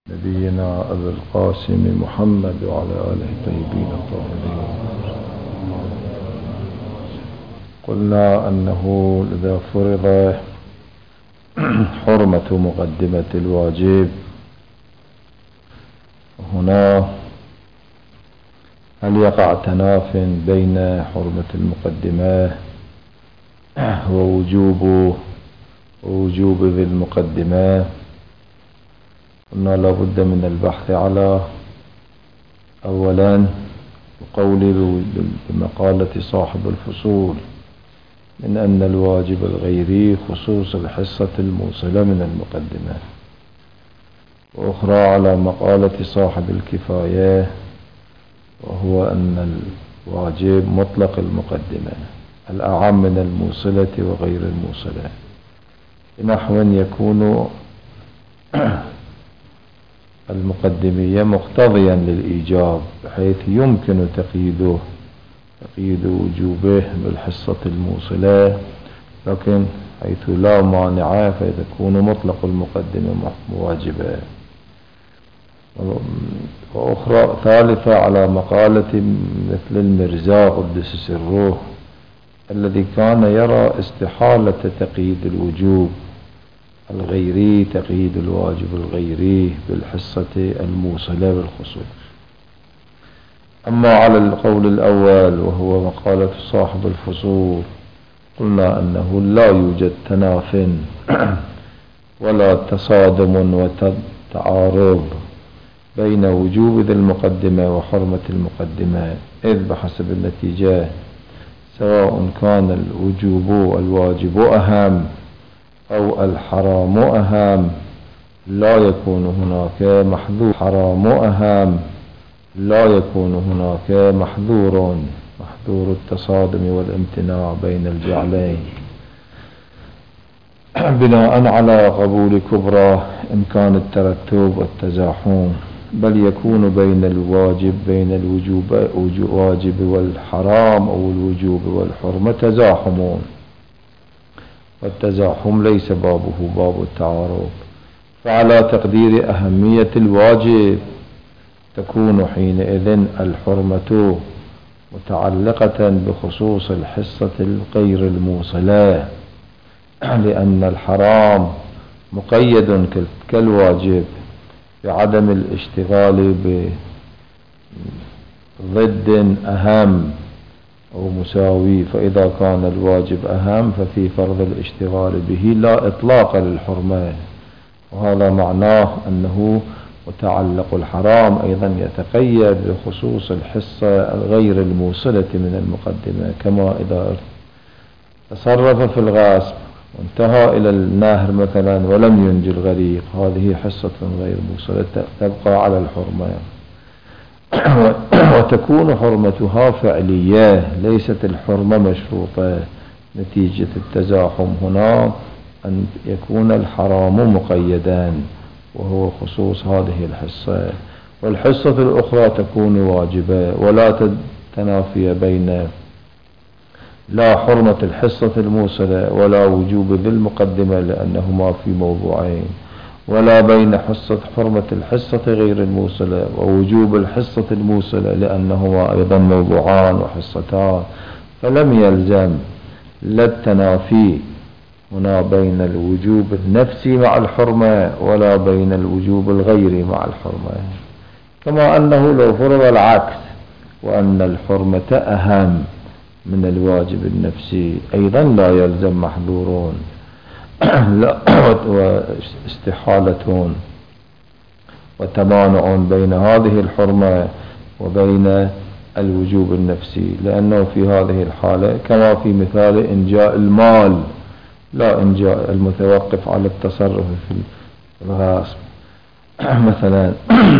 نبينا أبي القاسم محمد وعلى آله الطيبين الطاهرين. قلنا أنه إذا فرض حرمة مقدمة الواجب هنا هل يقع تناف بين حرمة المقدمة ووجوب ذي المقدمة؟ قلنا لا بد من البحث على أولا القول بمقالة صاحب الفصول من أن الواجب الغيري خصوص الحصة الموصلة من المقدمة، وأخرى على مقالة صاحب الكفاية وهو أن الواجب مطلق المقدمة الأعم من الموصلة وغير الموصلة، بنحو يكون المقدمية مقتضيا للإيجاب بحيث يمكن تقييد وجوبه بالحصة الموصلة، لكن حيث لا مانع فيكون مطلق المقدمة واجبا. وأخرى ثالثة على مقالة مثل المرزا قدس سره الذي كان يرى استحالة تقييد الوجوب الغيري تقييد الواجب الغيري بالحصة الموصلة بالخصوص. أما على القول الأول وهو مقالة صاحب الفصول قلنا أنه لا يوجد تناف ولا تصادم وتعارض بين وجوب ذي المقدمة وحرمة المقدمة، إذ بحسب النتيجة سواء كان الواجب أهم أو الحرام أهم لا يكون هناك محظور، حرام أهم لا يكون هناك محظور التصادم والامتناع بين الجعلين بناء على قبول كبرى إمكان الترتب والتزاحم، بل يكون بين الواجب والحرام أو الوجوب والحرمة تزاحم، والتزاحم ليس بابه باب التعارض. فعلى تقدير أهمية الواجب تكون حينئذ الحرمة متعلقة بخصوص الحصة الغير الموصلة، لأن الحرام مقيد كالواجب بعدم الاشتغال بضد أهم أو مساوي، فإذا كان الواجب أهم ففي فرض الاشتغال به لا إطلاق للحرمة، وهذا معناه أنه متعلق الحرام أيضا يتقيد بخصوص الحصة الغير الموصلة من المقدمة، كما إذا تصرف في الغاصب وانتهى إلى النهر مثلا ولم ينجي الغريق، هذه حصة غير موصلة تبقى على الحرمة، وتكون حرمتها فعلية ليست الحرمة مشروطة، نتيجة التزاحم هنا أن يكون الحرام مقيدا وهو خصوص هذه الحصة، والحصة الأخرى تكون واجبة، ولا تنافي بين لا حرمة الحصة الموصلة ولا وجوب ذي المقدمة لأنهما في موضوعين، ولا بين حرمة الحصة غير الموصلة ووجوب الحصة الموصلة لأنهما أيضا موضوعان وحصتان، فلم يلزم لا التنافي هنا بين الوجوب النفسي مع الحرمة ولا بين الوجوب الغيري مع الحرمة، كما أنه لو فرض العكس وأن الحرمة أهم من الواجب النفسي أيضا لا يلزم محظورون واستحالة وتمانع بين هذه الحرمة وبين الوجوب النفسي، لأنه في هذه الحالة كما في مثال إنجاء المال لا إنجاء المتوقف على التصرف في الغاصب مثلا،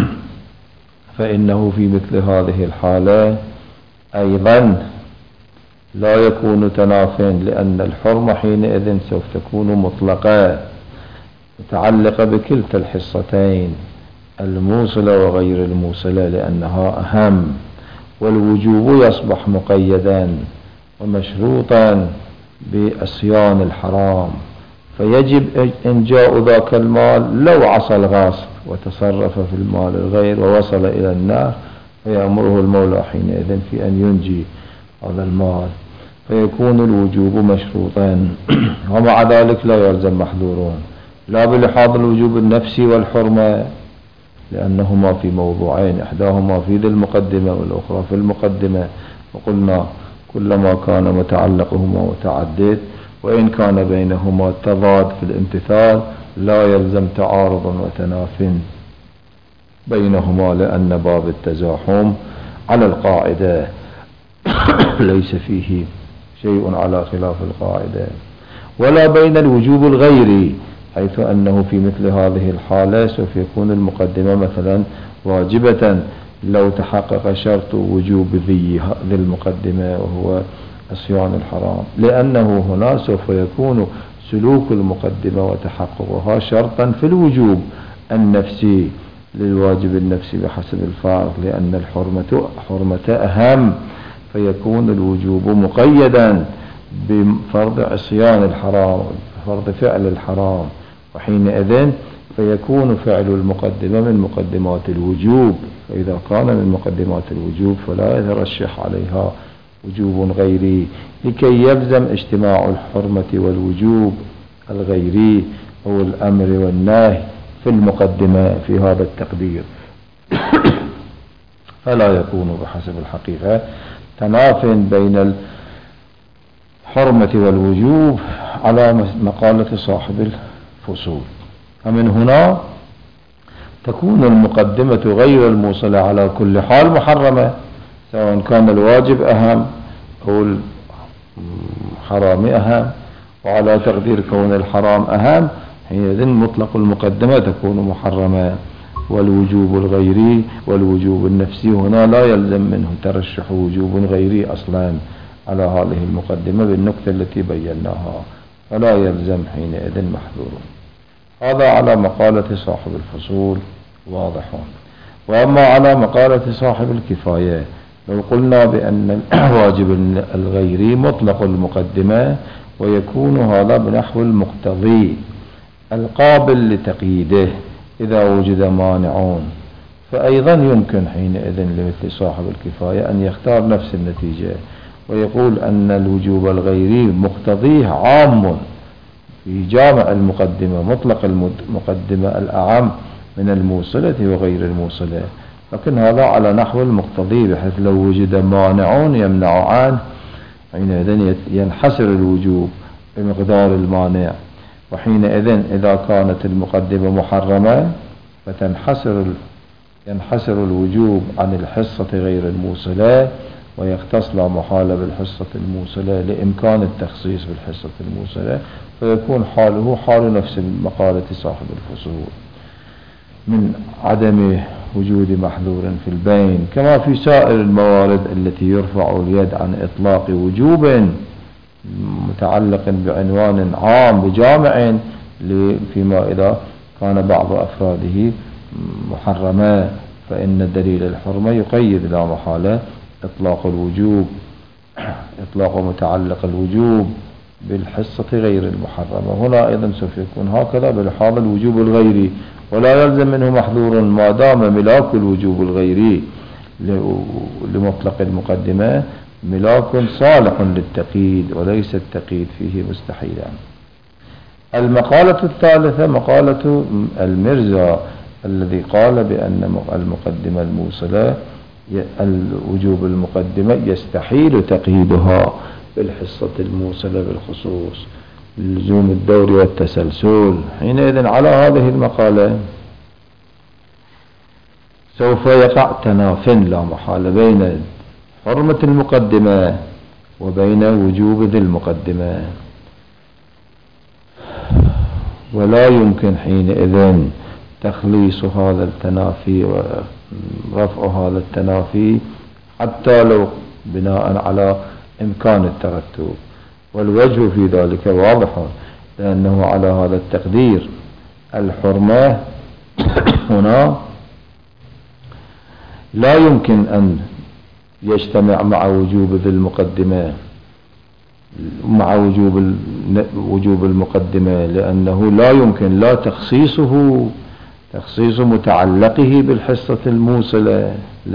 فإنه في مثل هذه الحالة أيضا لا يكون تنافيا، لأن الحرمة حينئذ سوف تكون مطلقة متعلقة بكلتا الحصتين الموصلة وغير الموصلة لأنها أهم، والوجوب يصبح مقيدا ومشروطا بأصيان الحرام، فيجب إنجاء ذاك المال. لو عصى الغاصب وتصرف في المال الغير ووصل إلى النار فيأمره المولى حينئذ في أن ينجي هذا المال، فيكون الوجوب مشروطا. ومع ذلك لا يلزم محذورون، لا بلحاظ الوجوب النفسي والحرمة لأنهما في موضوعين، إحداهما في ذي المقدمة والأخرى في المقدمة، وقلنا كلما كان متعلقهما متعدد وإن كان بينهما تضاد في الامتثال لا يلزم تعارض وتناف بينهما، لأن باب التزاحم على القاعدة ليس فيه شيء على خلاف القاعدة. ولا بين الوجوب الغيري، حيث أنه في مثل هذه الحالة سوف يكون المقدمة مثلا واجبة لو تحقق شرط وجوب ذي المقدمة وهو عصيان الحرام، لأنه هنا سوف يكون سلوك المقدمة وتحققها شرطا في الوجوب النفسي للواجب النفسي بحسب الفارق، لأن الحرمة أهم، فيكون الوجوب مقيدا بفرض عصيان الحرام، فرض فعل الحرام، وحينئذ فيكون فعل المقدمة من مقدمات الوجوب، فإذا كان من مقدمات الوجوب فلا يترشح عليها وجوب غيري، لكي يلزم اجتماع الحرمة والوجوب الغيري أو الأمر والنهي في المقدمة في هذا التقدير. فلا يكون بحسب الحقيقة تناف بين الحرمة والوجوب على مقالة صاحب الفصول. فمن هنا تكون المقدمة غير الموصلة على كل حال محرمة، سواء كان الواجب أهم أو الحرام أهم، وعلى تقدير كون الحرام أهم حينئذ مطلق المقدمة تكون محرمة. والوجوب الغيري والوجوب النفسي هنا لا يلزم منه ترشح وجوب غيري أصلا على هذه المقدمة بالنقطة التي بيناها، فلا يلزم حينئذ محذور. هذا على مقالة صاحب الفصول واضح. وأما على مقالة صاحب الكفاية لو قلنا بأن الواجب الغيري مطلق المقدمة ويكون هذا بنحو المقتضي القابل لتقييده إذا وجد مانعون، فأيضا يمكن حينئذ لمثل صاحب الكفاية أن يختار نفس النتيجة ويقول أن الوجوب الغيري مقتضيه عام في جامع المقدمة، مطلق المقدمة الأعم من الموصلة وغير الموصلة، لكن هذا على نحو المقتضي بحيث لو وجد مانعون يمنع عنه حينئذ ينحسر الوجوب بمقدار المانع، وحينئذ إذا كانت المقدمة محرمة ينحسر الوجوب عن الحصة غير الموصلة ويختص لا محالة بالحصة الموصلة لإمكان التخصيص بالحصة الموصلة، فيكون حاله حال نفس مقالة صاحب الفصول من عدم وجود محذور في البين، كما في سائر الموارد التي يرفع اليد عن إطلاق وجوب متعلق بعنوان عام بجامع فيما إذا كان بعض أفراده محرمة، فإن دليل الحرمة يقيد لا محالة إطلاق متعلق الوجوب بالحصة غير المحرمة. هنا أيضا سوف يكون هكذا بلحاظ الوجوب الغيري، ولا يلزم منه محذور ما دام ملاك الوجوب الغيري لمطلق المقدمة ملاك صالح للتقييد وليس التقييد فيه مستحيلا. المقالة الثالثة مقالة المرزا الذي قال بأن المقدمة الموصلة الوجوب المقدمة يستحيل تقييدها بالحصة الموصلة بالخصوص لزوم الدور والتسلسل. حينئذ على هذه المقالة سوف يقع تناف لا محالة بين حرمة المقدمة وبين وجوب ذي المقدمة، ولا يمكن حينئذ تخليص هذا التنافي ورفع هذا التنافي حتى لو بناء على إمكان الترتب، والوجه في ذلك واضح، لأنه على هذا التقدير الحرمة هنا لا يمكن أن يجتمع مع وجوب ذي المقدمة مع وجوب المقدمة، لأنه لا يمكن لا تخصيص متعلقه بالحصة الموصلة،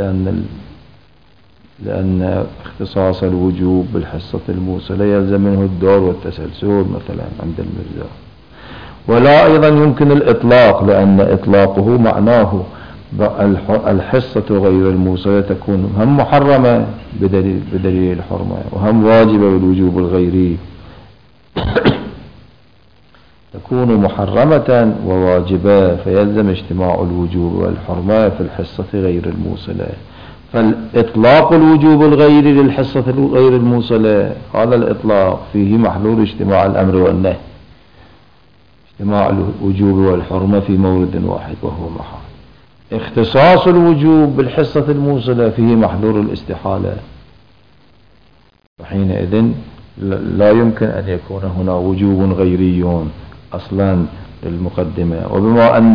لأن اختصاص الوجوب بالحصة الموصلة يلزم منه الدور والتسلسل مثلا عند المرزا. ولا أيضا يمكن الإطلاق، لأن إطلاقه معناه الحصة غير الموصلة تكون هم محرمة بدليل الحرمة، وهم واجبة بالوجوب الغيري تكون محرمة وواجبة، فيلزم اجتماع الوجوب والحرمة في الحصة غير الموصلة. فالإطلاق الوجوب الغيري للحصة غير الموصلة، هذا الإطلاق فيه محلول اجتماع الأمر والنهي، اجتماع الوجوب والحرمة في مورد واحد وهو محال. اختصاص الوجوب بالحصة الموصلة فيه محلول الاستحالة، وحينئذ لا يمكن أن يكون هنا وجوب غيري أصلا للمقدمة. وبما أن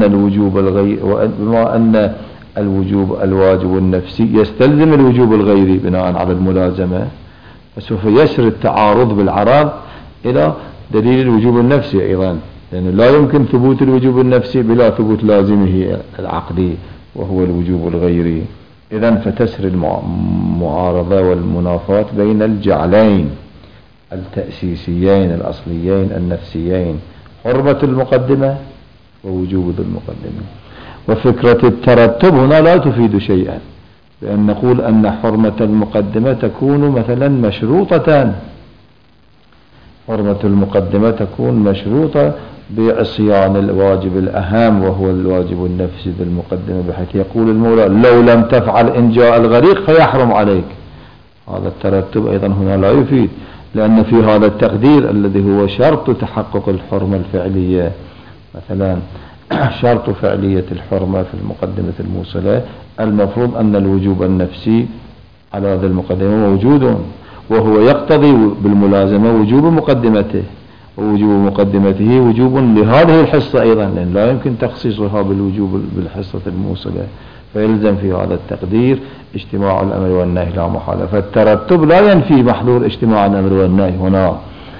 الوجوب الواجب النفسي يستلزم الوجوب الغيري بناء على الملازمة، فسوف يسر التعارض بالعرض إلى دليل الوجوب النفسي أيضا، لأنه لا يمكن ثبوت الوجوب النفسي بلا ثبوت لازمه العقلي وهو الوجوب الغيري. إذن فتسر المعارضة والمنافاة بين الجعلين التأسيسيين الأصليين النفسيين، حرمة المقدمة ووجوب المقدمة. وفكرة الترتب هنا لا تفيد شيئا، بأن نقول أن حرمة المقدمة تكون مثلا مشروطة، حرمة المقدمة تكون مشروطة بعصيان الواجب الأهم وهو الواجب النفسي بالمقدمة، بحيث يقول المولى لو لم تفعل إن جاء الغريق فيحرم عليك. هذا الترتب أيضا هنا لا يفيد، لأن في هذا التقدير الذي هو شرط تحقق الحرمة الفعلية، مثلا شرط فعلية الحرمة في المقدمة الموصلة، المفروض أن الوجوب النفسي على هذه المقدمة موجود، وهو يقتضي بالملازمة وجوب مقدمته، ووجوب مقدمته وجوب لهذه الحصة أيضا، لأن لا يمكن تخصيصها بالوجوب بالحصة الموصلة، فيلزم في هذا التقدير اجتماع الأمر والنهي لا محالة. فالترتب لا ينفي محلول اجتماع الأمر والنهي هنا.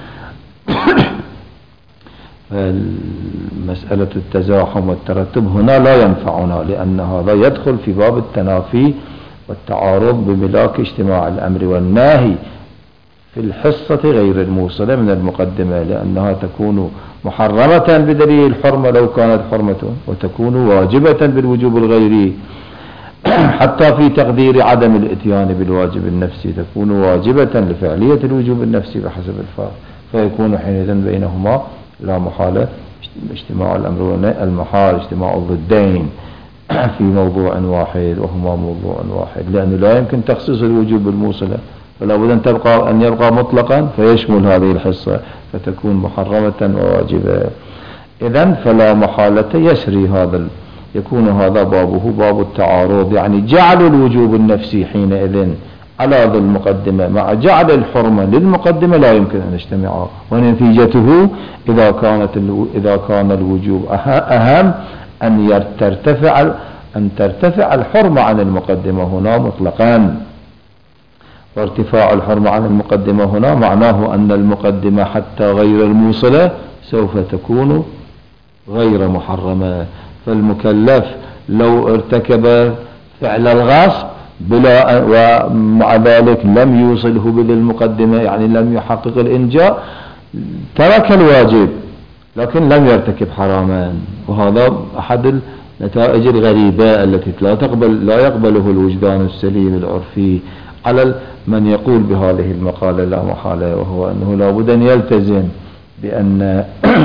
مسألة التزاحم والترتب هنا لا ينفعنا، لأن هذا يدخل في باب التنافي والتعارض بملاك اجتماع الأمر والنهي في الحصة غير الموصلة من المقدمة، لأنها تكون محرمة بدليل الحرمة لو كانت حرمة، وتكون واجبة بالوجوب الغيري، حتى في تقدير عدم الاتيان بالواجب النفسي تكون واجبة لفعلية الوجوب النفسي بحسب الفرق، فيكون حينئذ بينهما لا محالة اجتماع الأمر والنهي، المحال اجتماع الضدين في موضوع واحد وهما موضوع واحد، لأنه لا يمكن تخصيص الوجوب بالموصلة، فلا بد أن يبقى مطلقا فيشمل هذه الحصة فتكون محرمة وواجبة. إذن فلا محالة يسري يكون هذا بابه باب التعارض، يعني جعل الوجوب النفسي حينئذ على ذي المقدمة مع جعل الحرمة للمقدمة لا يمكن أن يجتمعا، ونتيجته إذا كان الوجوب أهم أن ترتفع الحرمة عن المقدمة هنا مطلقا. وارتفاع الحرمة عن المقدمة هنا معناه أن المقدمة حتى غير الموصلة سوف تكون غير محرمة، فالمكلف لو ارتكب فعل الغصب ومع ذلك لم يوصله بذي المقدمة، يعني لم يحقق الإنجاء، ترك الواجب لكن لم يرتكب حراما، وهذا أحد النتائج الغريبة التي لا يقبله الوجدان السليم العرفي على من يقول بهذه المقالة لا محالة، وهو أنه لا بد أن يلتزم بأن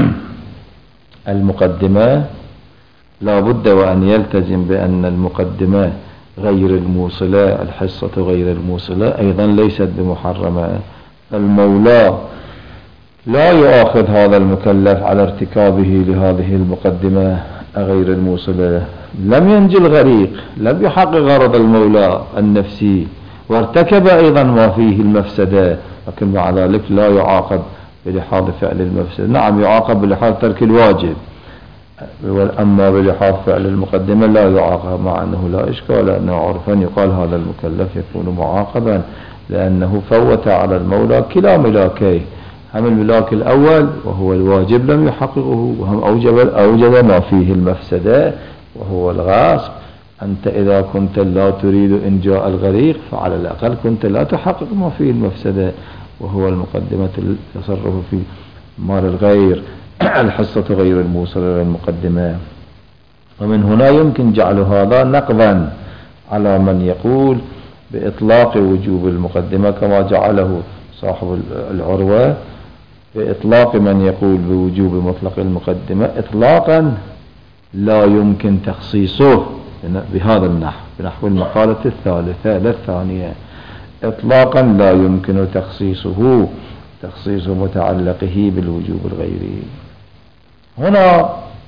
المقدمة لا بد وأن يلتزم بأن المقدمة غير الموصلة، الحصة غير الموصلة أيضا ليست بمحرمة. المولى لا يؤاخذ هذا المكلف على ارتكابه لهذه المقدمة غير الموصلة، لم ينجي الغريق، لم يحقق غرض المولى النفسي، وارتكب أيضا ما فيه المفسدة، لكن مع ذلك لا يعاقب بلحاظ فعل المفسدة. نعم يعاقب بلحاظ ترك الواجب، أما بلحاظ فعل المقدمة لا يعاقب، مع أنه لا إشكال، لأنه عرفا يقال هذا المكلف يكون معاقبا لأنه فوت على المولى كلا ملاكيه، هم الملاك الأول وهو الواجب لم يحققه، وهم أوجب ما فيه المفسدة وهو الغاصب. أنت إذا كنت لا تريد إنجاء الغريق فعلى الأقل كنت لا تحقق ما فيه المفسدة وهو المقدمة التصرف في مال الغير، الحصة غير الموصلة للمقدمة. ومن هنا يمكن جعل هذا نقضا على من يقول بإطلاق وجوب المقدمة كما جعله صاحب العروة، بإطلاق من يقول بوجوب مطلق المقدمة إطلاقا لا يمكن تخصيصه بهذا النحو، بنحو المقالة الثالثة لا الثانية، إطلاقا لا يمكن تخصيص متعلقه بالوجوب الغيري. هنا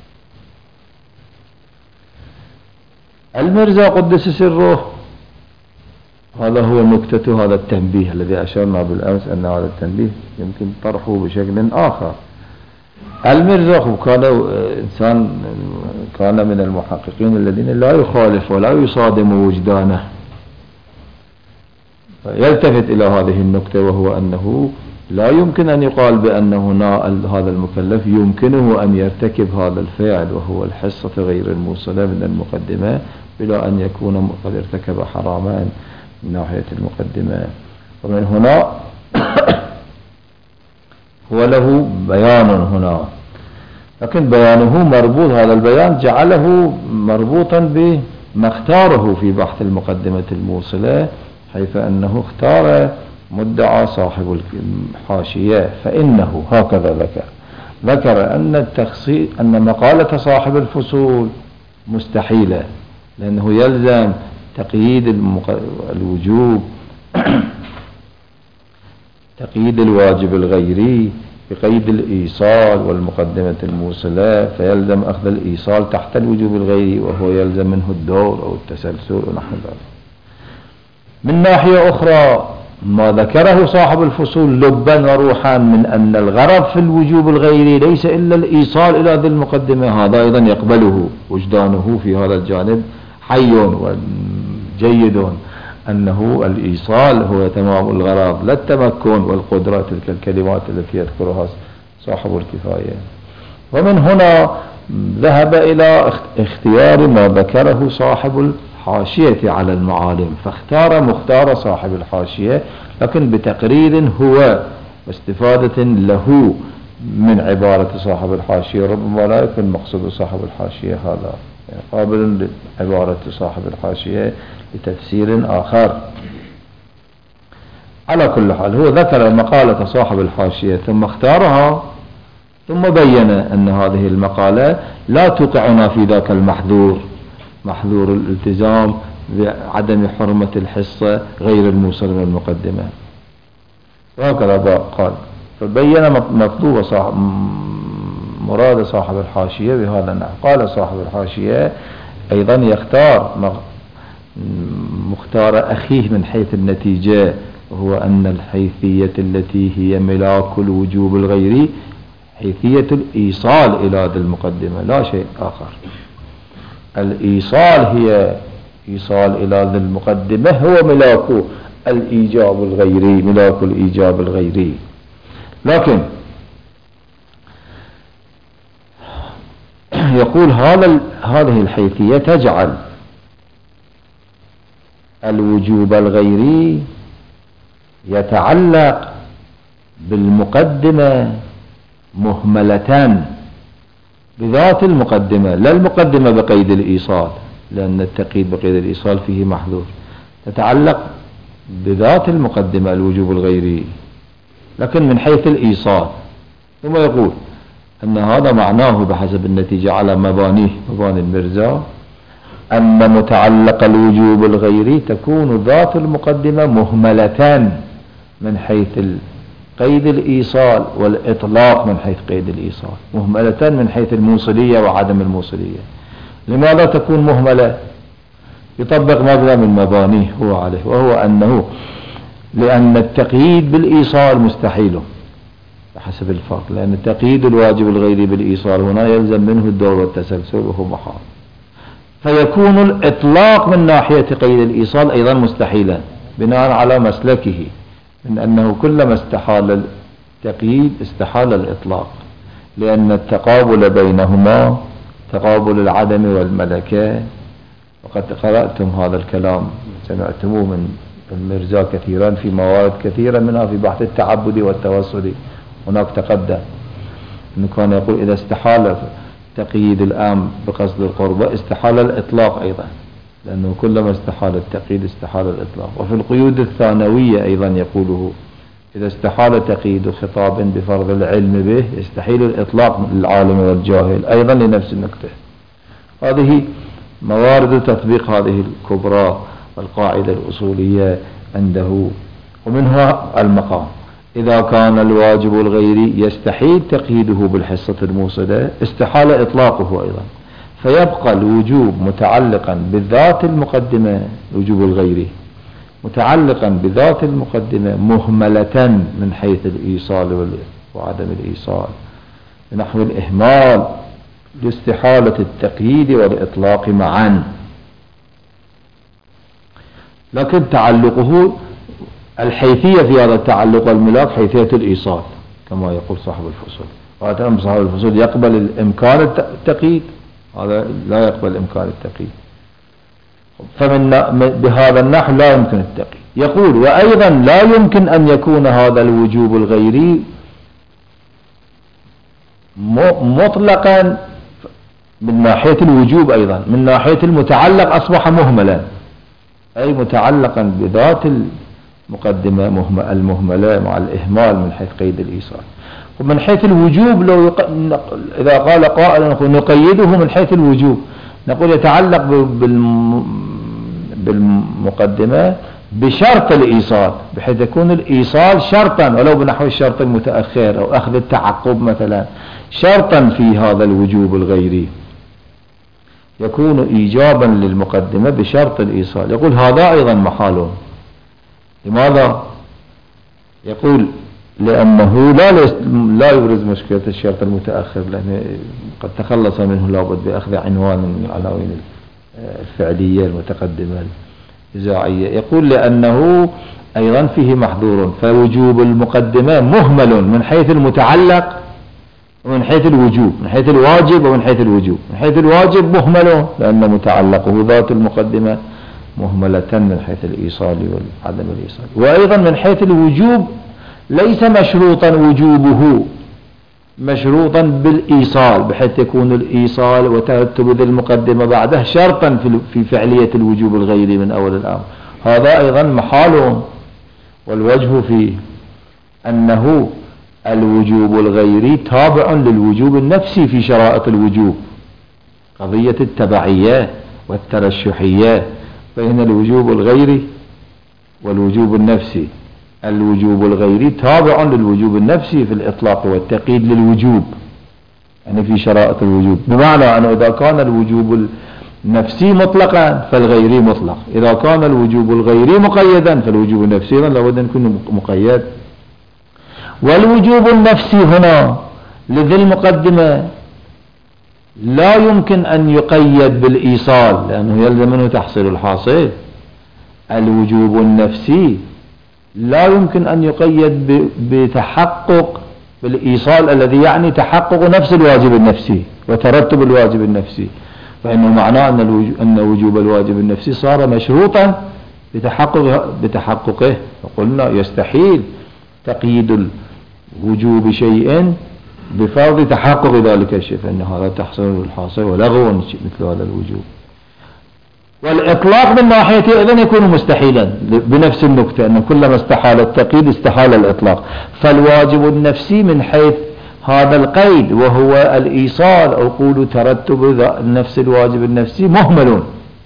المرزا قدس سره، هذا هو نكتة هذا التنبيه الذي أشرنا بالأمس أن هذا التنبيه يمكن طرحه بشكل آخر. المرزا كان إنسان، كان من المحققين الذين لا يخالف ولا يصادم وجدانه، يلتفت إلى هذه النكتة، وهو أنه لا يمكن أن يقال بأن هنا هذا المكلف يمكنه أن يرتكب هذا الفعل وهو الحصة غير الموصلة من المقدمة بلا أن يكون قد ارتكب حراما من ناحية المقدمة. ومن هنا هو له بيان هنا، لكن بيانه مربوط، هذا البيان جعله مربوطا بما اختاره في بحث المقدمة الموصلة، حيث أنه اختار مدعى صاحب الحاشية، فإنه هكذا ذكر أن مقالة صاحب الفصول مستحيلة، لأنه يلزم تقييد الوجوب تقييد الواجب الغيري بقيد الإيصال والمقدمة الموصلة، فيلزم أخذ الإيصال تحت الوجوب الغيري، وهو يلزم منه الدور أو التسلسل ونحو ذلك. من ناحية أخرى ما ذكره صاحب الفصول لبا وروحا من أن الغرض في الوجوب الغيري ليس إلا الإيصال إلى ذي المقدمة، هذا أيضا يقبله وجدانه في هذا الجانب حي وجيد، أنه الإيصال هو تمام الغرض لا التمكن والقدرة، تلك الكلمات التي يذكرها صاحب الكفاية. ومن هنا ذهب إلى اختيار ما ذكره صاحب الحاشية على المعالم، فاختار مختار صاحب الحاشية لكن بتقرير هو واستفادة له من عبارة صاحب الحاشية، ربما لا يكون مقصود صاحب الحاشية هذا، يعني قابل لعبارة صاحب الحاشية لتفسير آخر. على كل حال هو ذكر مقالة صاحب الحاشية ثم اختارها، ثم بين أن هذه المقالة لا توقعنا في ذاك المحذور، محذور الالتزام بعدم حرمة الحصة غير الموصل من المقدمة، وهكذا قال. فبين مطلوب مراد صاحب الحاشية بهذا النحو. قال صاحب الحاشية أيضا يختار مختار أخيه من حيث النتيجة، وهو أن الحيثية التي هي ملاك الوجوب الغيري حيثية الإيصال إلى ذي المقدمة لا شيء آخر. الإيصال هي إيصال إلى ذي المقدمة هو ملاك الإيجاب الغيري، ملاك الإيجاب الغيري. لكن يقول هذه الحيثية تجعل الوجوب الغيري يتعلق بالمقدمة مهملة بذات المقدمة، لا المقدمة بقيد الإيصال، لأن التقييد بقيد الإيصال فيه محذور، تتعلق بذات المقدمة الوجوب الغيري لكن من حيث الإيصال. ثم يقول أن هذا معناه بحسب النتيجة على مباني المرزا أن متعلق الوجوب الغيري تكون ذات المقدمة مهملة من حيث قيد الإيصال والإطلاق من حيث قيد الإيصال، مهملة من حيث الموصلية وعدم الموصلية. لماذا تكون مهملة؟ يطبق مبنى من مبانيه هو عليه، وهو أنه لأن التقييد بالإيصال مستحيل، بحسب الفرق، لأن تقييد الواجب الغيري بالإيصال هنا يلزم منه الدور والتسلسل وهو محال. فيكون الإطلاق من ناحية قيد الإيصال أيضا مستحيلا بناء على مسلكه، من أنه كلما استحال التقييد استحال الإطلاق، لأن التقابل بينهما تقابل العدم والملكة. وقد قرأتم هذا الكلام، سمعتموه من المرزا كثيرا في موارد كثيرة منها في بحث التعبد والتوسل. هناك تقدم أنه كان يقول إذا استحال تقييد الآن بقصد القربة استحال الإطلاق أيضا، لأنه كلما استحال التقييد استحال الإطلاق. وفي القيود الثانوية أيضا يقوله إذا استحال تقييد خطاب بفرض العلم به يستحيل الإطلاق للعالم والجاهل أيضا لنفس النكتة. هذه موارد تطبيق هذه الكبرى والقاعدة الأصولية عنده. ومنها المقام، إذا كان الواجب الغيري يستحيل تقييده بالحصة الموصلة استحال إطلاقه أيضا، فيبقى الوجوب متعلقا بالذات المقدمة، الوجوب الغيري متعلقا بذات المقدمة مهملة من حيث الإيصال وعدم الإيصال، نحو الإهمال لاستحالة التقييد والإطلاق معا. لكن تعلقه الحيثية في هذا التعلق والملاك حيثية الإيصال كما يقول صاحب الفصول. وهذا صاحب الفصول يقبل الإمكان التقييد، هذا لا يقبل إمكان التقييد، فمن بهذا النحو لا يمكن التقييد. يقول وأيضا لا يمكن أن يكون هذا الوجوب الغيري مطلقا من ناحية الوجوب، أيضا من ناحية المتعلق أصبح مهملا، أي متعلقا بذات المقدمة المهملة مع الإهمال من حيث قيد الإيصال. ومن حيث الوجوب لو إذا قال قائل نقيده من حيث الوجوب، نقول يتعلق بالمقدمة بشرط الإيصال، بحيث يكون الإيصال شرطا ولو بنحو الشرط المتأخر أو أخذ التعقب مثلا شرطا في هذا الوجوب الغيري، يكون إيجابا للمقدمة بشرط الإيصال. يقول هذا أيضا محال. لماذا؟ يقول لأنه لا يبرز مشكلة الشرط المتأخر، لأنه قد تخلص منه لابد بأخذ عنوان من العناوين الفعلية المتقدمة الإذاعية. يقول لأنه أيضا فيه محظور، فوجوب المقدمة مهمل من حيث المتعلق ومن حيث الوجوب، من حيث الواجب ومن حيث الوجوب. من حيث الواجب مهمل لأن متعلقه ذات المقدمة مهملة من حيث الإيصال وعدم الإيصال. وأيضا من حيث الوجوب ليس مشروطا وجوبه، مشروطا بالإيصال، بحيث يكون الإيصال وترتب ذي المقدمة بعده شرطا في فعلية الوجوب الغيري من أول الأمر. هذا أيضا محال. والوجه فيه أنه الوجوب الغيري تابع للوجوب النفسي في شرائط الوجوب، قضية التبعية والترشحية بين الوجوب الغيري والوجوب النفسي. الوجوب الغيري تابع للوجوب النفسي في الإطلاق والتقييد للوجوب، يعني في شرائط الوجوب، بمعنى أنه إذا كان الوجوب النفسي مطلقا فالغيري مطلق، إذا كان الوجوب الغيري مقيدا فالوجوب النفسي لابد أن يكون مقيد. والوجوب النفسي هنا لذي المقدمة لا يمكن أن يقيد بالإيصال لأنه يلزم منه تحصيل الحاصل. الوجوب النفسي لا يمكن أن يقيد بتحقق بالإيصال الذي يعني تحقق نفس الواجب النفسي وترتب الواجب النفسي، فإنه معناه أن وجوب الواجب النفسي صار مشروطا بتحققه. وقلنا يستحيل تقييد الوجوب شيء بفرض تحقق ذلك الشيء، فإن هذا تحصيل الحاصل ولغو مثل هذا الوجوب. والإطلاق من ناحيته إذن يكون مستحيلا بنفس النكتة، أن كلما استحال التقييد استحال الإطلاق. فالواجب النفسي من حيث هذا القيد وهو الإيصال أو قول ترتب نفس الواجب النفسي مهمل،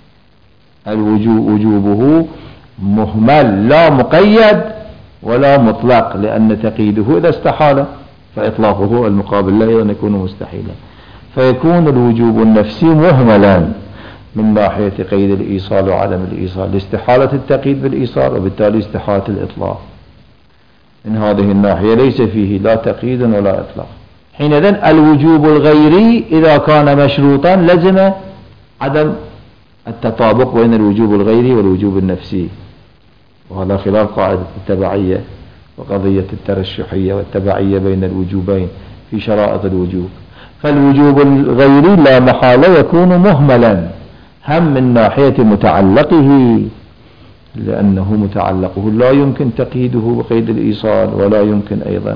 وجوبه مهمل لا مقيد ولا مطلق، لأن تقييده إذا استحال فإطلاقه المقابل لا أيضا يكون مستحيلا. فيكون الوجوب النفسي مهملا من ناحية قيد الإيصال وعدم الإيصال لاستحالة التقييد بالإيصال وبالتالي استحالة الإطلاق. من هذه الناحية ليس فيه لا تقييد ولا إطلاق. حينئذ الوجوب الغيري إذا كان مشروطا لزم عدم التطابق بين الوجوب الغيري والوجوب النفسي، وهذا خلاف قاعدة التبعية وقضية الترشحية والتبعية بين الوجوبين في شرائط الوجوب. فالوجوب الغيري لا محالة يكون مهملا هم من ناحية متعلقه، لأنه متعلقه لا يمكن تقييده بقيد الإيصال، ولا يمكن أيضا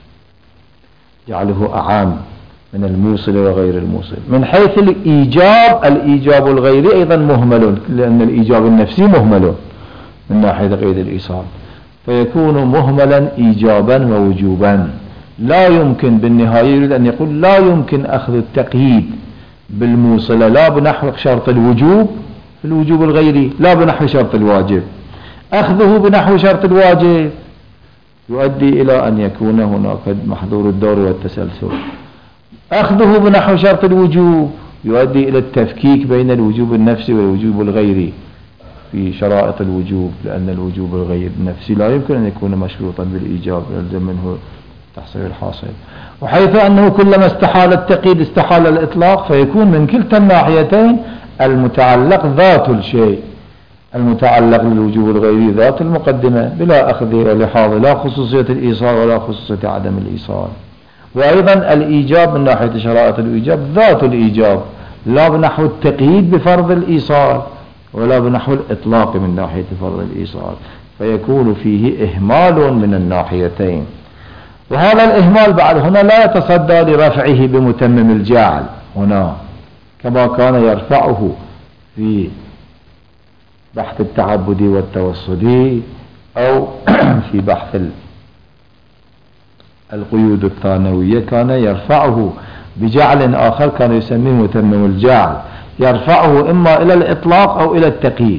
جعله أعام من الموصل وغير الموصل. من حيث الإيجاب الغيري أيضا مهمل، لأن الإيجاب النفسي مهمل من ناحية قيد الإيصال، فيكون مهملا إيجابا ووجوبا. لا يمكن بالنهاية يريد أن يقول لا يمكن أخذ التقييد بالموصل لا بنحو شرط الوجوب في الوجوب الغيري، لا بنحو شرط الواجب. أخذه بنحو شرط الواجب يؤدي إلى أن يكون هناك محظور الدور والتسلسل. أخذه بنحو شرط الوجوب يؤدي إلى التفكيك بين الوجوب النفسي والوجوب الغيري في شرائط الوجوب، لأن الوجوب الغير النفسي لا يمكن أن يكون مشروطا بالإيجاب، يلزم منه تحصيل الحاصل. وحيث أنه كلما استحال التقييد استحال الإطلاق، فيكون من كلتا الناحيتين المتعلق ذات الشيء، المتعلق للوجوب الغيري ذات المقدمة بلا أخذ ولحاظ لا خصوصية الإيصال ولا خصوصية عدم الإيصال. وأيضا الإيجاب من ناحية شرائط الإيجاب ذات الإيجاب، لا بنحو التقييد بفرض الإيصال ولا بنحو الإطلاق من ناحية فرض الإيصال، فيكون فيه إهمال من الناحيتين. وهذا الإهمال بعد هنا لا يتصدى لرفعه بمتمم الجعل هنا كما كان يرفعه في بحث التعبدي والتوسطي أو في بحث القيود الثانوية، كان يرفعه بجعل آخر كان يسميه متمم الجعل، يرفعه إما إلى الإطلاق أو إلى التقييد،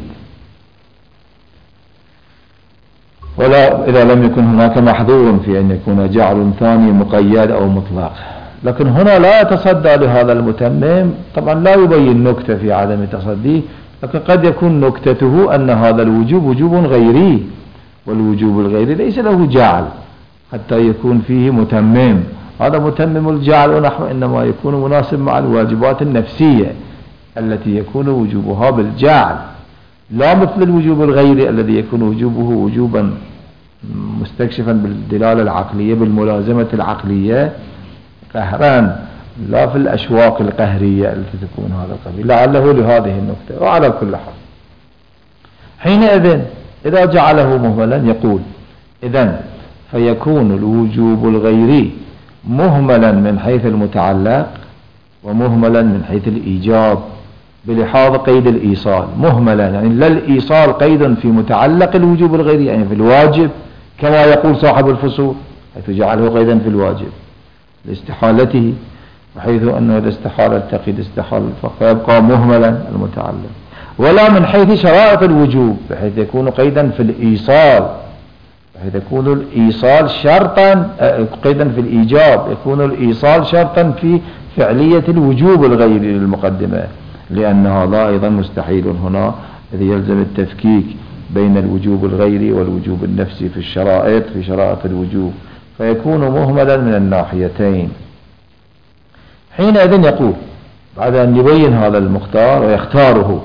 ولا إذا لم يكن هناك محظور في أن يكون جعل ثاني مقيد أو مطلق. لكن هنا لا يتصدى لهذا المتمم، طبعا لا يبين نكتة في عدم تصديه، لكن قد يكون نكتته أن هذا الوجوب وجوب غيري، والوجوب الغيري ليس له جعل حتى يكون فيه متمم. هذا متمم الجعل ونحو إنما يكون مناسب مع الواجبات النفسية التي يكون وجوبها بالجعل، لا مثل الوجوب الغيري الذي يكون وجوبه وجوبا مستكشفا بالدلالة العقلية بالملازمة العقلية قهرا، لا في الأشواق القهرية التي تكون هذا القبيل. لعله لهذه النكتة. وعلى كل حال حينئذ إذا جعله مهملا يقول إذن فيكون الوجوب الغيري مهملا من حيث المتعلق ومهملا من حيث الإيجاب بلحاظ قيد الإيصال. مهملا يعني لا الإيصال قيد في متعلق الوجوب الغيري يعني في الواجب كما يقول صاحب الفصول، حيث جعله قيدا في الواجب لاستحالته، وحيث أنه إذا استحال التقييد استحال فيبقى مهملا المتعلق. ولا من حيث شرائط الوجوب بحيث يكون قيدا في الإيصال، بحيث يكون الإيصال شرطا قيدا في الإيجاب، يكون الإيصال شرطا في فعلية الوجوب الغيري للمقدمة، لأن هذا أيضا مستحيل هنا إذ يلزم التفكيك بين الوجوب الغيري والوجوب النفسي في الشرائط في شرائط الوجوب، فيكون مهملا من الناحيتين. حينئذ يقول بعد أن يبين هذا المختار ويختاره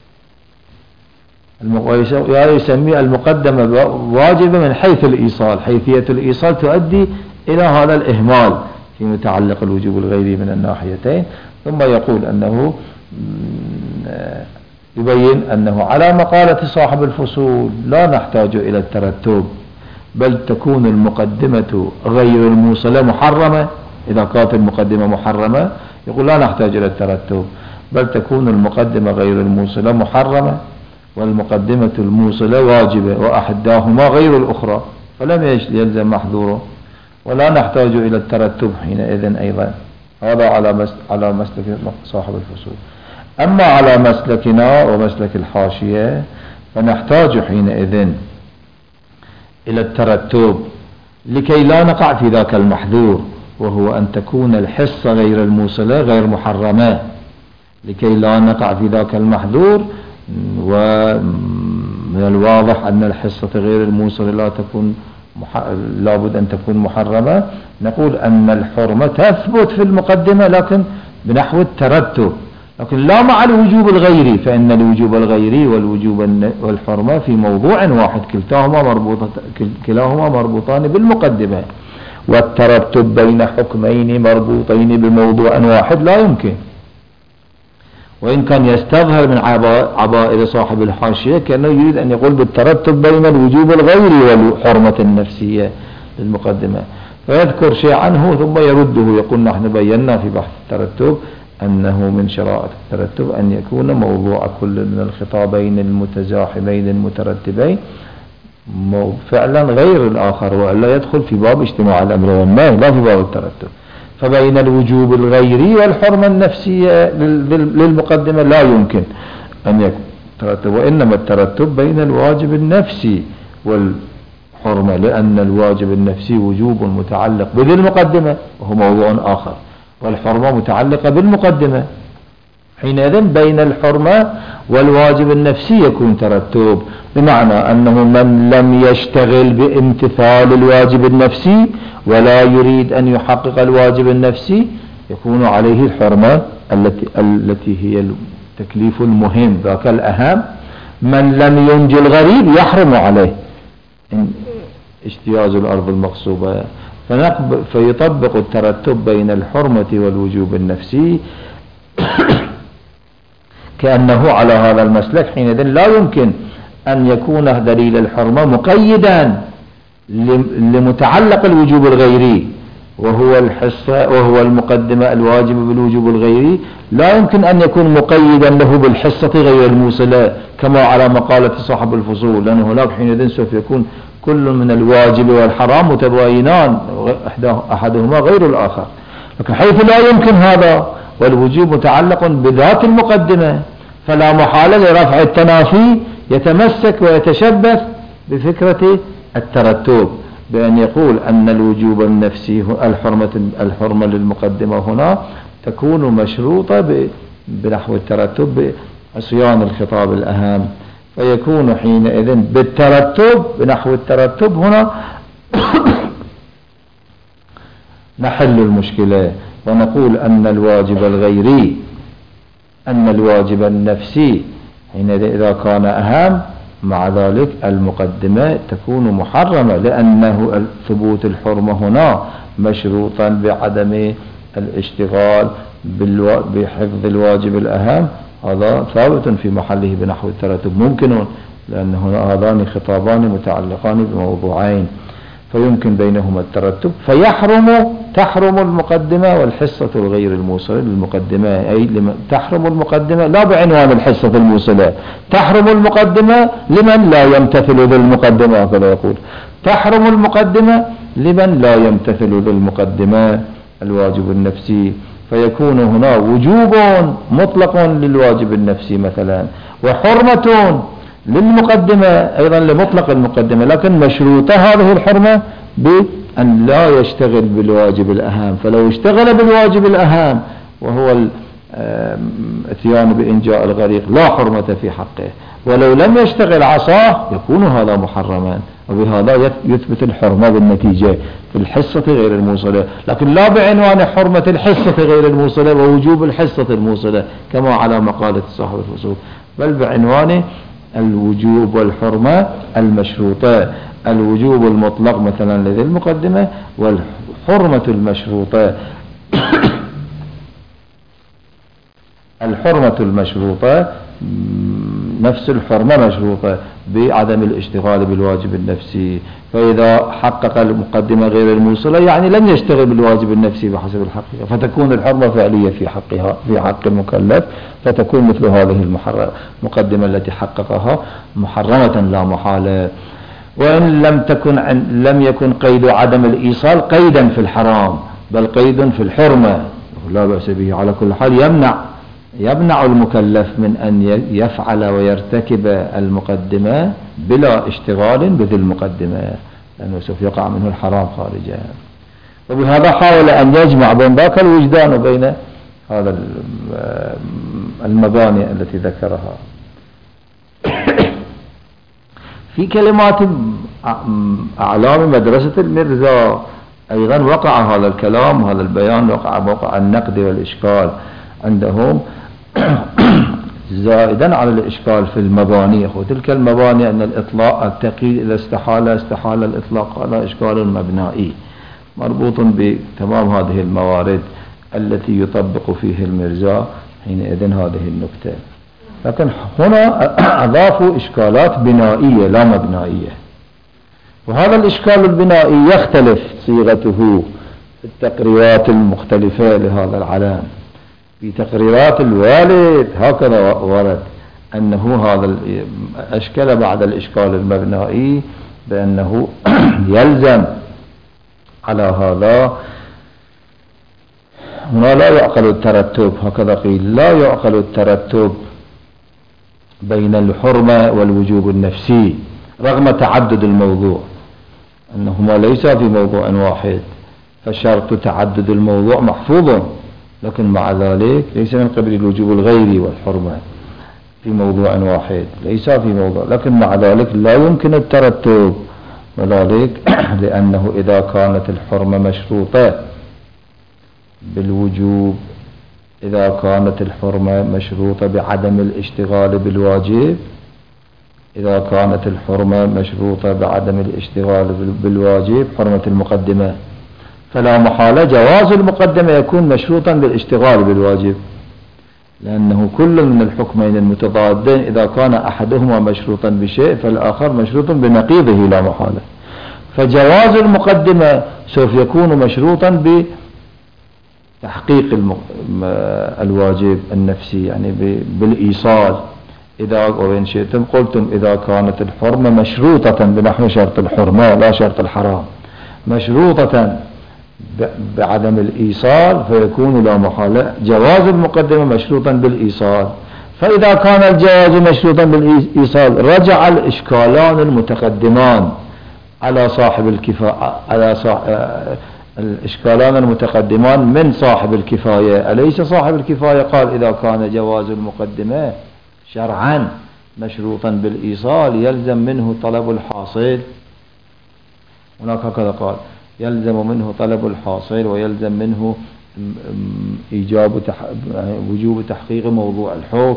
يسمي المقدمة واجبة من حيث الإيصال، حيثية الإيصال تؤدي إلى هذا الإهمال في متعلق الوجوب الغيري من الناحيتين. ثم يقول أنه يبين أنه على مقالة صاحب الفصول لا نحتاج إلى الترتب، بل تكون المقدمة غير الموصلة محرمة. إذا كانت المقدمة محرمة يقول لا نحتاج إلى الترتب، بل تكون المقدمة غير الموصلة محرمة والمقدمة الموصلة واجبة، وأحداهما غير الأخرى فلم يلزم محظوره، ولا نحتاج إلى الترتب حينئذ أيضا. هذا على مسلك صاحب الفصول. أما على مسلكنا ومسلك الحاشية فنحتاج حينئذ إلى الترتب لكي لا نقع في ذاك المحذور، وهو أن تكون الحصة غير الموصلة غير محرمة، لكي لا نقع في ذاك المحذور. ومن الواضح أن الحصة غير الموصلة لا تكون لابد أن تكون محرمة، نقول أن الحرمة تثبت في المقدمة لكن بنحو الترتب، لكن لا مع الوجوب الغيري، فإن الوجوب الغيري والحرمة في موضوع واحد، كلاهما مربوطان بالمقدمة، والترتب بين حكمين مربوطين بموضوع واحد لا يمكن. وإن كان يستظهر من عبائر صاحب الحاشية كأنه يريد أن يقول بالترتب بين الوجوب الغيري والحرمة النفسية للمقدمة، فيذكر شيء عنه ثم يرده، يقول نحن بينا في بحث الترتب أنه من شرائط الترتب أن يكون موضوع كل من الخطابين المتزاحمين المترتبين فعلا غير الآخر، وإلا يدخل في باب اجتماع الأمر والنهي لا في باب الترتب. فبين الوجوب الغيري والحرمة النفسية للمقدمة لا يمكن أن يكون ترتب، وإنما الترتب بين الواجب النفسي والحرمة، لأن الواجب النفسي وجوب متعلق بذي المقدمة وهو موضوع آخر، والحرمة متعلقة بالمقدمة. حينئذ بين الحرمة والواجب النفسي يكون ترتب، بمعنى أنه من لم يشتغل بامتثال الواجب النفسي ولا يريد أن يحقق الواجب النفسي يكون عليه الحرمة التي هي التكليف المهم ذاك الأهم. من لم ينجي الغريب يحرم عليه اجتياز الأرض المغصوبة، فيطبق الترتب بين الحرمة والوجوب النفسي كأنه على هذا المسلك. حينئذ لا يمكن أن يكون دليل الحرمة مقيدا لمتعلق الوجوب الغيري وهو الحصة وهو المقدمة الواجب بالوجوب الغيري، لا يمكن أن يكون مقيدا له بالحصة غير الموصلة كما على مقالة صاحب الفصول، لأنه هناك حينئذ سوف يكون كل من الواجب والحرام متباينان أحدهما غير الآخر، لكن حيث لا يمكن هذا والوجوب متعلق بذات المقدمة فلا محالة لرفع التنافي يتمسك ويتشبث بفكرة الترتب، بأن يقول أن الوجوب النفسي الحرمة للمقدمة هنا تكون مشروطة بنحو الترتب بعصيان الخطاب الأهم، فيكون حينئذ بالترتب بنحو الترتب هنا نحل المشكلة ونقول أن الواجب الغيري أن الواجب النفسي حينئذ إذا كان أهم مع ذلك المقدمة تكون محرمة، لأنه ثبوت الحرمة هنا مشروطا بعدم الاشتغال بحفظ الواجب الأهم، هذا ثابت في محله بنحو الترتب ممكن، لأن هنا هذان خطابان متعلقان بموضوعين فيمكن بينهما الترتب، تحرم المقدمة والحصة الغير الموصلة للمقدمة، أي تحرم المقدمة لا بعنوان الحصة الموصلة، تحرم المقدمة لمن لا يمتثل بالمقدمة، هكذا يقول تحرم المقدمة لمن لا يمتثل بالمقدمة الواجب النفسي، فيكون هنا وجوب مطلق للواجب النفسي مثلا، وحرمة للمقدمة أيضا لمطلق المقدمة، لكن مشروطة هذه الحرمة بأن لا يشتغل بالواجب الأهم، فلو اشتغل بالواجب الأهم وهو الاتيان بإنجاء الغريق لا حرمة في حقه، ولو لم يشتغل عصاه يكون هذا محرما، وبهذا يثبت الحرمة بالنتيجة في الحصة غير الموصلة، لكن لا بعنوان حرمة الحصة غير الموصلة ووجوب الحصة الموصلة كما على مقالة صاحب الفصول، بل بعنوان الوجوب والحرمة المشروطة، الوجوب المطلق مثلا لذي المقدمة والحرمة المشروطة الحرمة المشروطة نفس الحرمة مشروطة بعدم الاشتغال بالواجب النفسي، فإذا حقق المقدمة غير الموصلة يعني لم يشتغل بالواجب النفسي بحسب الحقيقة، فتكون الحرمة فعلية في حق المكلف، فتكون مثل هذه المقدمة التي حققها محرمة لا محالة. وإن لم يكن قيد عدم الإيصال قيدا في الحرام بل قيد في الحرمة لا بأس به، على كل حال يمنع المكلف من أن يفعل ويرتكب المقدمة بلا اشتغال بذي المقدمة، لأنه سوف يقع منه الحرام خارجها. وبهذا حاول أن يجمع بين ذاك الوجدان وبين هذا المباني التي ذكرها. في كلمات أعلام مدرسة المرزا أيضا وقع هذا الكلام وهذا البيان، وقع النقد والإشكال عندهم زائدا على الإشكال في المباني. وتلك المباني أن الإطلاق التقييد إذا استحال الإطلاق، هذا إشكال مبنائي مربوط بتمام هذه الموارد التي يطبق فيه المرزا حينئذ هذه النكتة. لكن هنا أضافوا إشكالات بنائية لا مبنائية، وهذا الإشكال البنائي يختلف صيغته في التقريرات المختلفة لهذا العلم. في تقريرات الوالد هكذا ورد أنه هذا أشكل بعد الإشكال المبنائي بأنه يلزم على هذا. هنا لا يعقل الترتب، هكذا قيل، لا يعقل الترتب بين الحرمة والوجوب النفسي رغم تعدد الموضوع، أنهما ليس في موضوع واحد، فشرط تعدد الموضوع محفوظ، لكن مع ذلك ليس من قبل الوجوب الغيري والحرمة في موضوع واحد، ليس في موضوع، لكن مع ذلك لا يمكن الترتب، وذلك لأنه إذا كانت الحرمة مشروطة بالوجوب، إذا كانت الحرمة مشروطة بعدم الاشتغال بالواجب، إذا كانت الحرمة مشروطة بعدم الاشتغال بالواجب حرمة المقدمة، فلا محالة جواز المقدمة يكون مشروطا بالاشتغال بالواجب، لأنه كل من الحكمين المتضادين إذا كان أحدهما مشروطا بشيء فالآخر مشروط بنقيضه لا محالة. فجواز المقدمة سوف يكون مشروطا بتحقيق الواجب النفسي، يعني بالإيصال. إذا وإن شئتم قلتم إذا كانت الحرمة مشروطة بنحو شرط الحرمة لا شرط الحرام، مشروطة بعدم الإيصال فيكون لا محالة جواز المقدمة مشروطا بالإيصال. فإذا كان الجواز مشروطا بالإيصال رجع الإشكالان المتقدمان على صاحب الكفاية، الإشكالان المتقدمان من صاحب الكفاية. أليس صاحب الكفاية قال إذا كان جواز المقدمة شرعا مشروطا بالإيصال يلزم منه طلب الحاصل، هناك هكذا قال يلزم منه طلب الحاصل ويلزم منه وجوب تحقيق موضوع الحكم.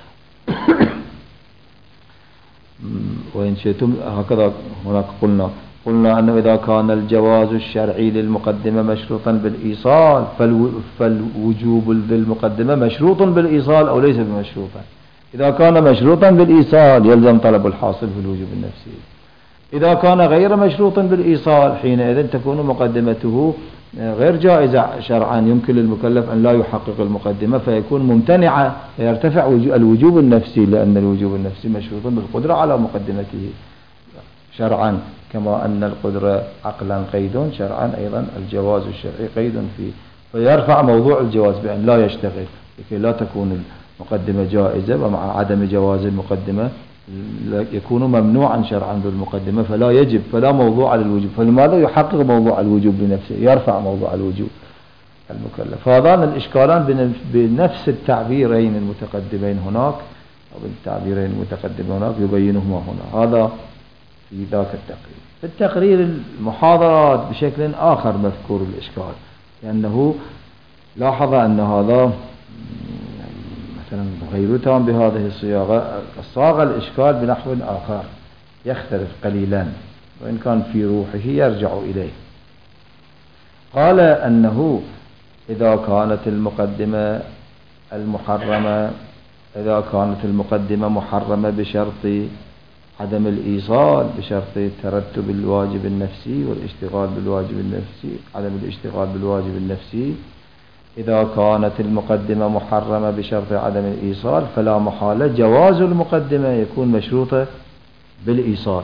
وإن شئتم هكذا هناك قلنا أنه إذا كان الجواز الشرعي للمقدمة مشروطا بالإيصال فالوجوب للمقدمة مشروط بالإيصال أو ليس بمشروطا. إذا كان مشروطا بالإيصال يلزم طلب الحاصل في الوجوب النفسي، إذا كان غير مشروط بالإيصال حينئذ تكون مقدمته غير جائزة شرعا، يمكن للمكلف أن لا يحقق المقدمة فيكون ممتنعة، يرتفع الوجوب النفسي، لأن الوجوب النفسي مشروط بالقدرة على مقدمته شرعا، كما أن القدرة عقلا قيد شرعا أيضا الجواز الشرعي قيد فيه، فيرفع موضوع الجواز بأن لا يشتغل لكي لا تكون المقدمة جائزة، ومع عدم جواز المقدمة يكون ممنوعا شرعا بالمقدمة فلا يجب، فلا موضوع للوجوب. فلماذا يحقق موضوع الوجوب بنفسه، يرفع موضوع الوجوب المكلف. هذان الإشكالان بنفس التعبيرين المتقدمين هناك أو بالتعبيرين المتقدمين هناك يبينهما هنا. هذا في ذاك التقرير. في التقرير المحاضرات بشكل آخر مذكور الإشكال، لأنه لاحظ أن هذا مثلا غير تام بهذه الصياغة، صاغ الإشكال بنحو آخر يختلف قليلا وإن كان في روحه يرجع إليه. قال أنه إذا كانت المقدمة المحرمة، إذا كانت المقدمة محرمة بشرط عدم الإيصال، بشرط ترتب الواجب النفسي والاشتغال بالواجب النفسي، عدم الاشتغال بالواجب النفسي، إذا كانت المقدمة محرمة بشرط عدم الإيصال فلا محالة جواز المقدمة يكون مشروطة بالإيصال.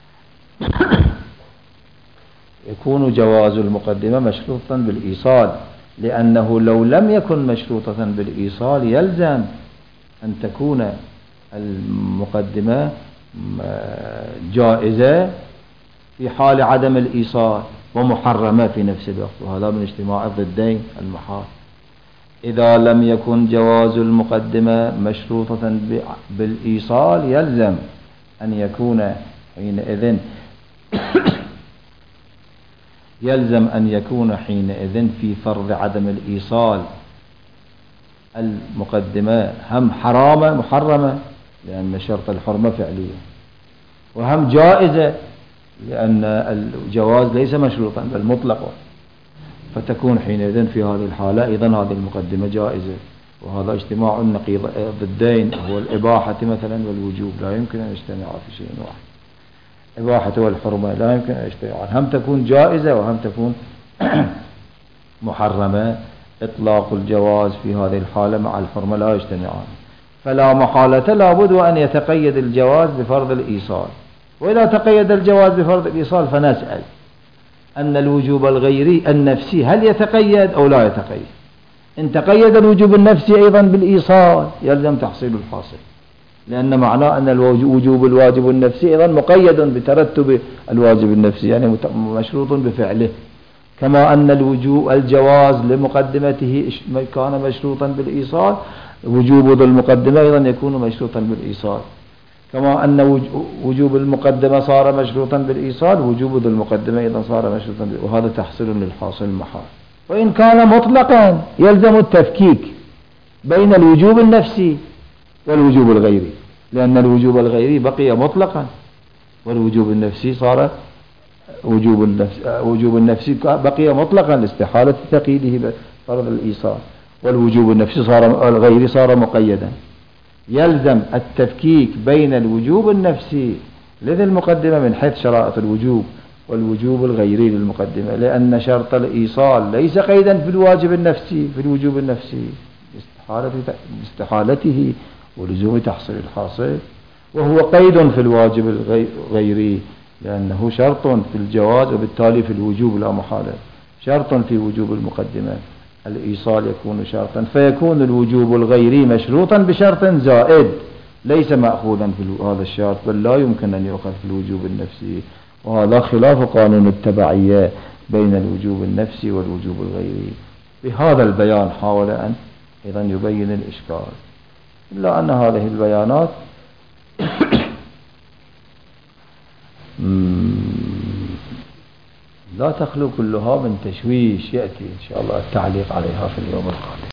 يكون جواز المقدمة مشروطا بالإيصال، لأنه لو لم يكن مشروطة بالإيصال يلزم أن تكون المقدمة جائزة في حال عدم الإيصال ومحرمة في نفس الوقت، وهذا من اجتماع الضدين المحال. إذا لم يكن جواز المقدمة مشروطة بالإيصال يلزم أن يكون حينئذ يلزم أن يكون حينئذ في فرض عدم الإيصال المقدمة هم حرامة محرمة لأن شرط الحرمة فعلية، وهم جائزة لأن الجواز ليس مشروطا بل مطلقا، فتكون حينئذ في هذه الحالة أيضا هذه المقدمة جائزة. وهذا اجتماع النقيض ضدين، هو الإباحة مثلا والوجوب لا يمكن أن يجتمعا في شيء واحد. الإباحة والحرمة لا يمكن أن يجتمعان، هم تكون جائزة وهم تكون محرمة. إطلاق الجواز في هذه الحالة مع الحرمة لا يجتمعان، فلا محالة لابد وأن يتقيد الجواز بفرض الإيصال. وإذا تقيد الجواز بفرض الإيصال فنسأل أن الوجوب الغيري النفسي هل يتقيد أو لا يتقيد؟ إن تقيد الوجوب النفسي أيضا بالإيصال يلزم تحصيل الحاصل، لأن معناه أن وجوب الواجب النفسي أيضا مقيد بترتب الواجب النفسي، يعني مشروط بفعله، كما أن الجواز لمقدمته كان مشروطا بالإيصال، وجوب ذو المقدمة أيضا يكون مشروطا بالإيصال، كما أن وجوب المقدمة صار مشروطا بالإيصال، وجوب ذو المقدمة أيضا صار مشروطا وهذا تحصيل للحاصل المحال. وإن كان مطلقا يلزم التفكيك بين الوجوب النفسي والوجوب الغيري، لأن الوجوب الغيري بقي مطلقا والوجوب النفسي صار وجوب النفسي بقي مطلقا لاستحالة تقييده بفرض الإيصال، والوجوب النفسي الغيري صار مقيدا. يلزم التفكيك بين الوجوب النفسي لذي المقدمة من حيث شرائط الوجوب والوجوب الغيري للمقدمة، لأن شرط الإيصال ليس قيدا في الواجب النفسي في الوجوب النفسي باستحالته ولزوم تحصيل الحاصل، وهو قيد في الواجب الغيري لأنه شرط في الجواز وبالتالي في الوجوب لا محالة. شرط في وجوب المقدمة الإيصال يكون شرطا، فيكون الوجوب الغيري مشروطا بشرط زائد ليس مأخوذا في هذا الشرط، بل لا يمكن أن يؤخذ في الوجوب النفسي، وهذا خلاف قانون التبعية بين الوجوب النفسي والوجوب الغيري. بهذا البيان حاول أن أيضا يبين الإشكال، إلا أن هذه البيانات لا تخلو كلها من تشويش، يأتي إن شاء الله التعليق عليها في اليوم القادم.